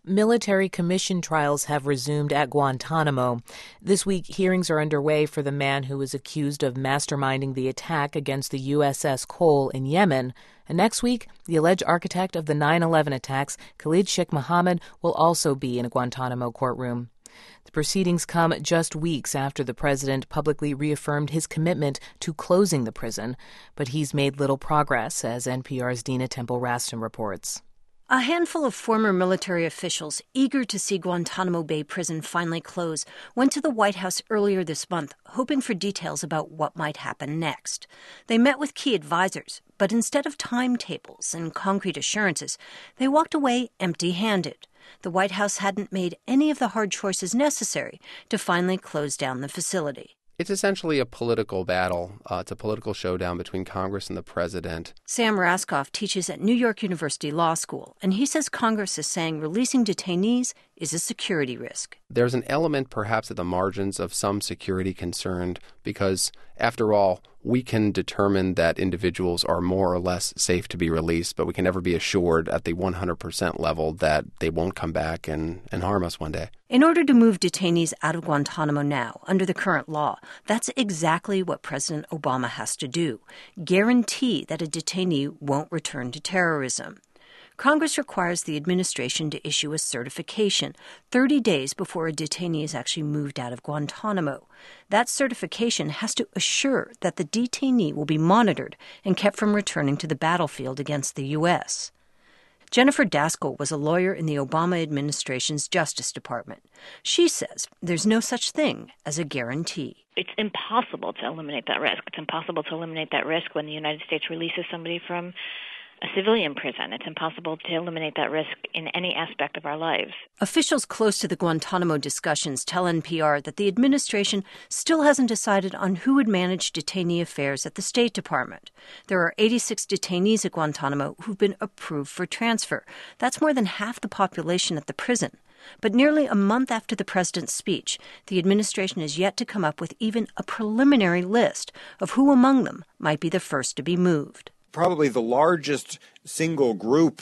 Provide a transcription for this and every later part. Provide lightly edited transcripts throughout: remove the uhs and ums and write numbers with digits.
Military commission trials have resumed at Guantanamo. This week, hearings are underway for the man who was accused of masterminding the attack against the USS Cole in Yemen. And next week, the alleged architect of the 9/11 attacks, Khalid Sheikh Mohammed, will also be in a Guantanamo courtroom. The proceedings come just weeks after the president publicly reaffirmed his commitment to closing the prison, but he's made little progress, as NPR's Dina Temple-Raston reports. A handful of former military officials eager to see Guantanamo Bay Prison finally close went to the White House earlier this month, hoping for details about what might happen next. They met with key advisors, but instead of timetables and concrete assurances, they walked away empty-handed. The White House hadn't made any of the hard choices necessary to finally close down the facility. It's essentially a political battle. It's a political showdown between Congress and the president. Sam Raskoff teaches at New York University Law School, and he says Congress is saying releasing detainees is a security risk. There's an element perhaps at the margins of some security concern because, after all, we can determine that individuals are more or less safe to be released, but we can never be assured at the 100% level that they won't come back and harm us one day. In order to move detainees out of Guantanamo now, under the current law, that's exactly what President Obama has to do, guarantee that a detainee won't return to terrorism. Congress requires the administration to issue a certification 30 days before a detainee is actually moved out of Guantanamo. That certification has to assure that the detainee will be monitored and kept from returning to the battlefield against the U.S. Jennifer Daskal was a lawyer in the Obama administration's Justice Department. She says there's no such thing as a guarantee. It's impossible to eliminate that risk. It's impossible to eliminate that risk when the United States releases somebody from a civilian prison. It's impossible to eliminate that risk in any aspect of our lives. Officials close to the Guantanamo discussions tell NPR that the administration still hasn't decided on who would manage detainee affairs at the State Department. There are 86 detainees at Guantanamo who've been approved for transfer. That's more than half the population at the prison. But nearly a month after the president's speech, the administration has yet to come up with even a preliminary list of who among them might be the first to be moved. Probably the largest single group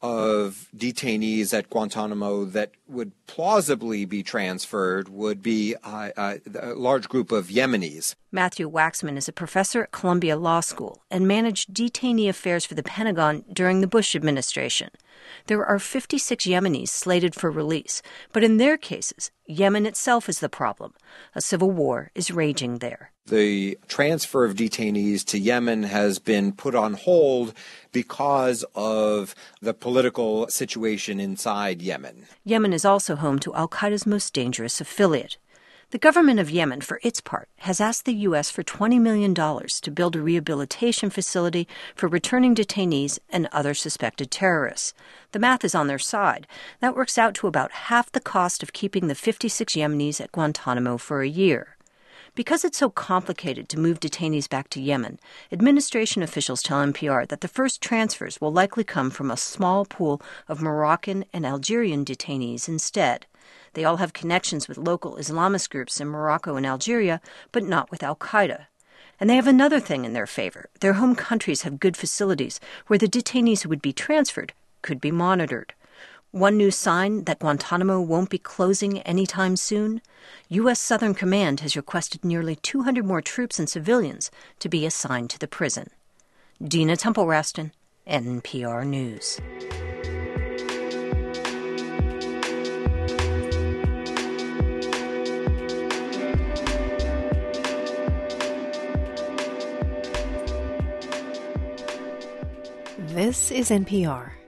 of detainees at Guantanamo that would plausibly be transferred would be a large group of Yemenis. Matthew Waxman is a professor at Columbia Law School and managed detainee affairs for the Pentagon during the Bush administration. There are 56 Yemenis slated for release, but in their cases, Yemen itself is the problem. A civil war is raging there. The transfer of detainees to Yemen has been put on hold because of the political situation inside Yemen. Yemen is also home to al-Qaeda's most dangerous affiliate. The government of Yemen, for its part, has asked the U.S. for $20 million to build a rehabilitation facility for returning detainees and other suspected terrorists. The math is on their side. That works out to about half the cost of keeping the 56 Yemenis at Guantanamo for a year. Because it's so complicated to move detainees back to Yemen, administration officials tell NPR that the first transfers will likely come from a small pool of Moroccan and Algerian detainees instead. They all have connections with local Islamist groups in Morocco and Algeria, but not with al-Qaeda. And they have another thing in their favor. Their home countries have good facilities where the detainees who would be transferred could be monitored. One new sign that Guantanamo won't be closing anytime soon? U.S. Southern Command has requested nearly 200 more troops and civilians to be assigned to the prison. Dina Temple-Raston, NPR News. This is NPR.